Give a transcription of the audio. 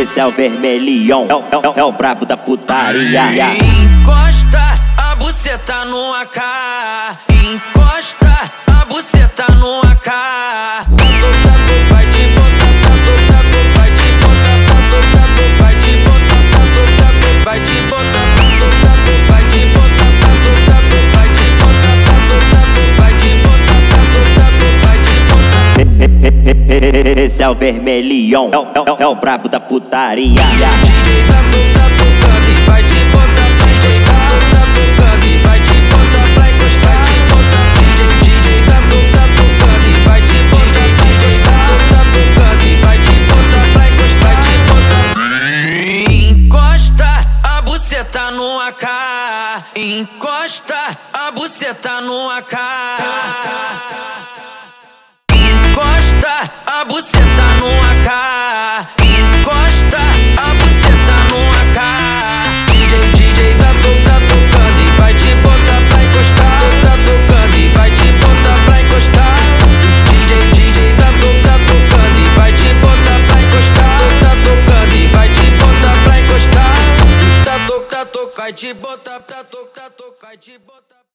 Esse é o vermelhão, é o brabo da putaria. Encosta a buceta no AK, encosta a buceta no AK. Vai te botar, vai te botar, vai te botar, vai te botar, vai te botar, vai te botar, vai te botar. Esse é o vermelhão, é o brabo da putaria. DJ tá tocando e vai te botar pra encostar. Tá tocando e vai te botar pra encostar. DJ tá tocando e vai te botar pra encostar. Tá tocando e vai te botar pra encostar. Encosta a buceta no AK, encosta a buceta no AK. Encosta a buceta no AK, encosta a buceta no AK. DJ tá tocando e vai te botar pra encostar. Tá tocando e vai te botar pra encostar. DJ tá tocando e vai te botar pra encostar. Tá tocando e vai te botar pra encostar. Vai te botar, vai te botar.